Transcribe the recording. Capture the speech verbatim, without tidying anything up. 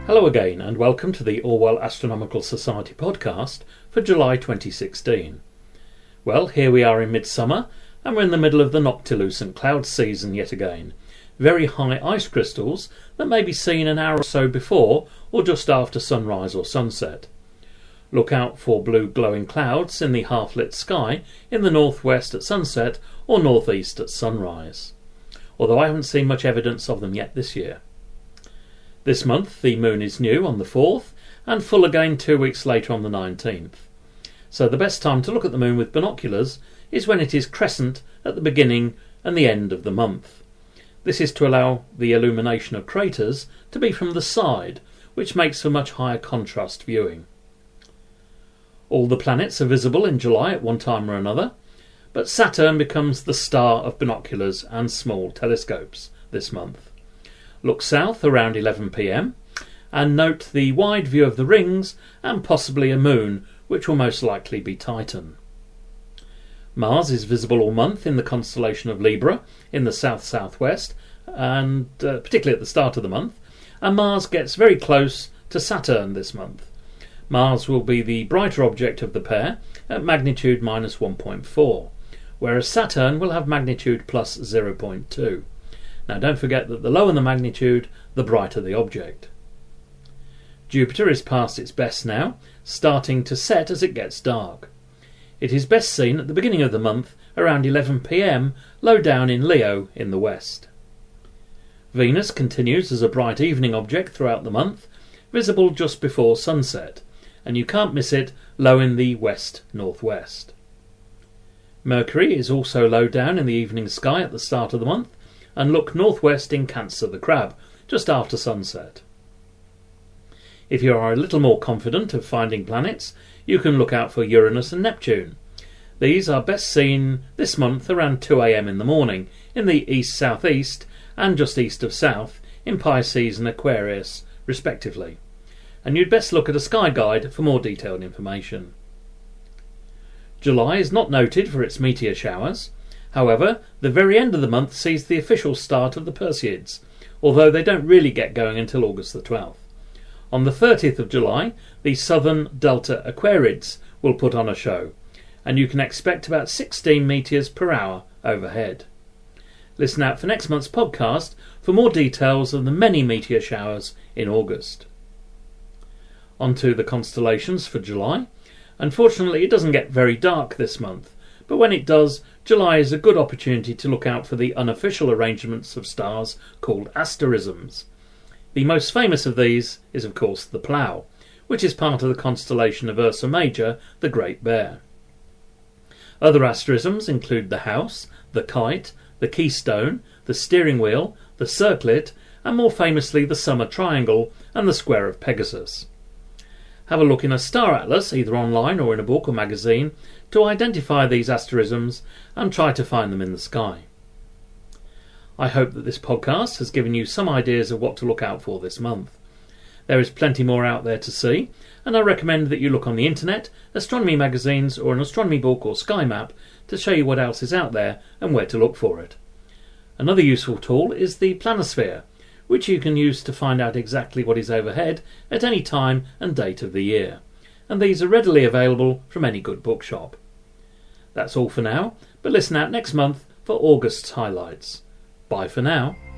Hello again and welcome to the Orwell Astronomical Society podcast for July twenty sixteen. Well, here we are in midsummer and we're in the middle of the noctilucent cloud season yet again. Very high ice crystals that may be seen an hour or so before or just after sunrise or sunset. Look out for blue glowing clouds in the half-lit sky in the northwest at sunset or northeast at sunrise, although I haven't seen much evidence of them yet this year. This month the moon is new on the fourth and full again two weeks later on the nineteenth. So the best time to look at the moon with binoculars is when it is crescent at the beginning and the end of the month. This is to allow the illumination of craters to be from the side, which makes for much higher contrast viewing. All the planets are visible in July at one time or another, but Saturn becomes the star of binoculars and small telescopes this month. Look south around eleven p m and note the wide view of the rings and possibly a moon, which will most likely be Titan. Mars is visible all month in the constellation of Libra in the south-southwest, and uh, particularly at the start of the month, and Mars gets very close to Saturn this month. Mars will be the brighter object of the pair at magnitude minus one point four, whereas Saturn will have magnitude plus zero point two. Now don't forget that the lower the magnitude, the brighter the object. Jupiter is past its best now, starting to set as it gets dark. It is best seen at the beginning of the month around eleven p m low down in Leo in the west. Venus continues as a bright evening object throughout the month, visible just before sunset, and you can't miss it low in the west-northwest. Mercury is also low down in the evening sky at the start of the month, and look northwest in Cancer the Crab, just after sunset. If you are a little more confident of finding planets, you can look out for Uranus and Neptune. These are best seen this month around two a m in the morning, in the east-southeast and just east of south, in Pisces and Aquarius, respectively. And you'd best look at a sky guide for more detailed information. July is not noted for its meteor showers. However, the very end of the month sees the official start of the Perseids, although they don't really get going until August the twelfth. On the thirtieth of July, the southern Delta Aquarids will put on a show, and you can expect about sixteen meteors per hour overhead. Listen out for next month's podcast for more details of the many meteor showers in August. On to the constellations for July. Unfortunately, it doesn't get very dark this month, but when it does, July is a good opportunity to look out for the unofficial arrangements of stars called asterisms. The most famous of these is of course the Plough, which is part of the constellation of Ursa Major, the Great Bear. Other asterisms include the House, the Kite, the Keystone, the Steering Wheel, the Circlet, and more famously the Summer Triangle and the Square of Pegasus. Have a look in a star atlas, either online or in a book or magazine, to identify these asterisms and try to find them in the sky. I hope that this podcast has given you some ideas of what to look out for this month. There is plenty more out there to see, and I recommend that you look on the internet, astronomy magazines or an astronomy book or sky map to show you what else is out there and where to look for it. Another useful tool is the planisphere, which you can use to find out exactly what is overhead at any time and date of the year, and these are readily available from any good bookshop. That's all for now, but listen out next month for August's highlights. Bye for now.